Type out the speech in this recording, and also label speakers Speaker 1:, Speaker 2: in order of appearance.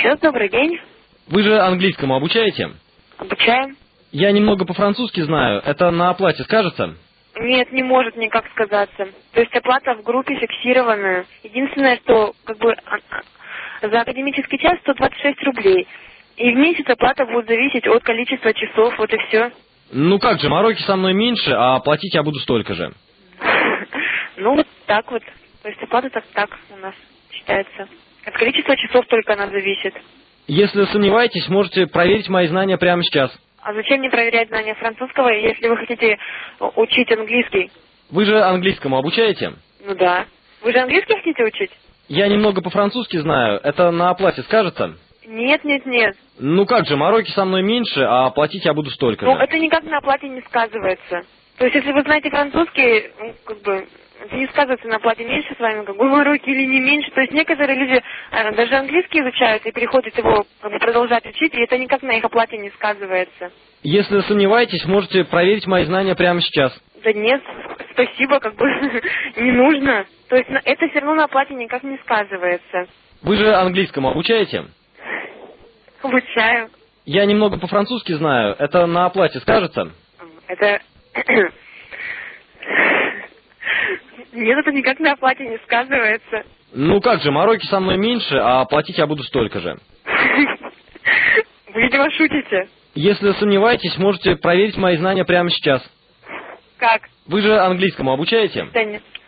Speaker 1: Еще раз добрый день.
Speaker 2: Вы же английскому обучаете?
Speaker 1: Обучаем.
Speaker 2: Я немного по-французски знаю. Это на оплате скажется?
Speaker 1: Нет, не может никак сказаться. То есть оплата в группе фиксированная. Единственное, что за академический час 126 рублей. И в месяц оплата будет зависеть от количества часов, вот и все.
Speaker 2: Ну как же, мороки со мной меньше, а платить я буду столько же.
Speaker 1: Ну вот так вот. То есть оплата так у нас считается. От количества часов только она зависит.
Speaker 2: Если сомневаетесь, можете проверить мои знания прямо сейчас.
Speaker 1: А зачем мне проверять знания французского, если вы хотите учить английский?
Speaker 2: Вы же английскому обучаете?
Speaker 1: Ну да. Вы же английский хотите учить?
Speaker 2: Я немного по-французски знаю. Это на оплате скажется?
Speaker 1: Нет.
Speaker 2: Ну как же, мороки со мной меньше, а платить я буду столько
Speaker 1: Ну,
Speaker 2: же.
Speaker 1: это никак на оплате не сказывается. То есть, если вы знаете французский, это не сказывается на оплате меньше с вами, мороки или не меньше. То есть, некоторые люди даже английский изучают и приходят его продолжать учить, и это никак на их оплате не сказывается.
Speaker 2: Если сомневаетесь, можете проверить мои знания прямо сейчас.
Speaker 1: Да нет, спасибо, не нужно. То есть, это все равно на оплате никак не сказывается.
Speaker 2: Вы же английскому обучаете?
Speaker 1: Обучаю.
Speaker 2: Я немного по-французски знаю. Это на оплате скажется?
Speaker 1: Это... Нет, это никак на оплате не сказывается.
Speaker 2: Ну как же, мороки со мной меньше, а платить я буду столько же.
Speaker 1: Вы, видимо, шутите.
Speaker 2: Если сомневаетесь, можете проверить мои знания прямо сейчас.
Speaker 1: Как?
Speaker 2: Вы же английскому обучаете?
Speaker 1: Да нет.